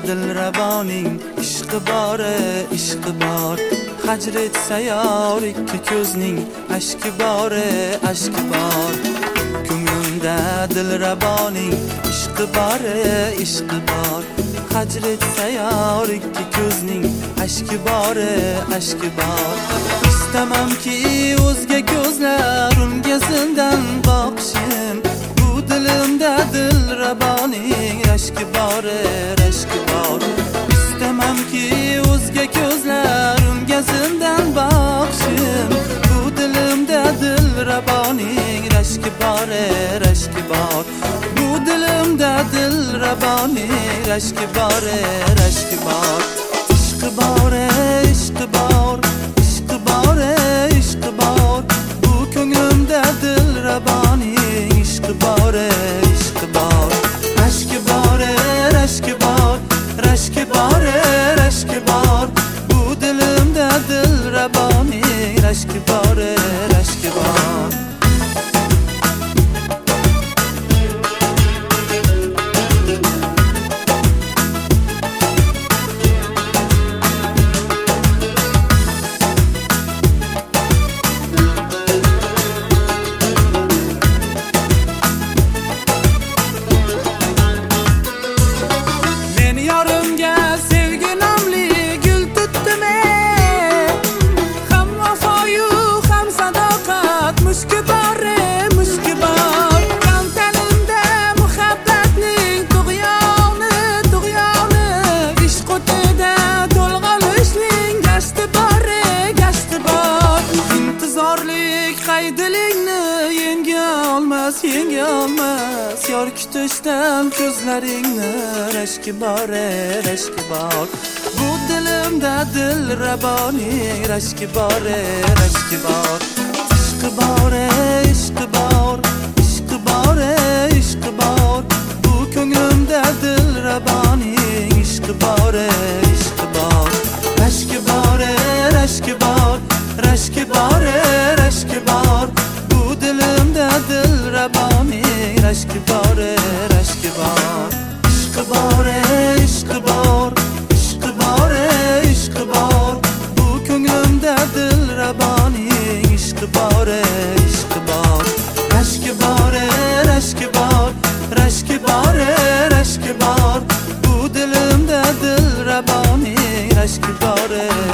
dilraboning ishqi bor, ishqi bor. Hajr etsa yor ikki ko'zning ashki bor, ashki bor. Ko'nglimda dilraboning ishqi bor, ishqi bor. Hajr etsa yor ikki ko'zning ashki bor, ashki bor. Istamamki o'zga ko'zlar unga zindan boqishim. Bu dilimda dilraboning rashki bor, rashki bor. Istamamki o'zga ko'zlar unga zindan boqishim. Bu dilimda dilraboning rashki bor, rashki bor. Bu dilimda dilraboning rashki bor, rashki bor. Ishqi bor, ishqi bor. Ishqi bor, ishqi bor. Bu ko'nglimda dilraboning ishqi bor, ishqi bor. Rashki bor, rashki bor. Rashki bor, rashki bor. Bu dilimda dilraboning rashki bor, rashki bor. Yenga olmas yor kutishdan ko'zlaringni rashki bor, rashki bor. Bu dilimda dilraboning rashki bor, rashki bor. Ishqi bor, ishqi bor. Ishqi bor, ishqi bor. Bu ko'nglimda dilraboning ishqi bor, ishqi bor. Rashki bor, rashki bor. Rashki bor, rashki bor. Bu dilimda dilraboning rashki bor, rashki bor. Ishqi bor, ishqi bor. Ishqi bor, ishqi bor. Bu ko'nglimda dilraboning ishqi bor, ishqi bor. Rashki bor, rashki bor. Rashki bor, rashki bor. Bu dilimda dilraboning rashki bor.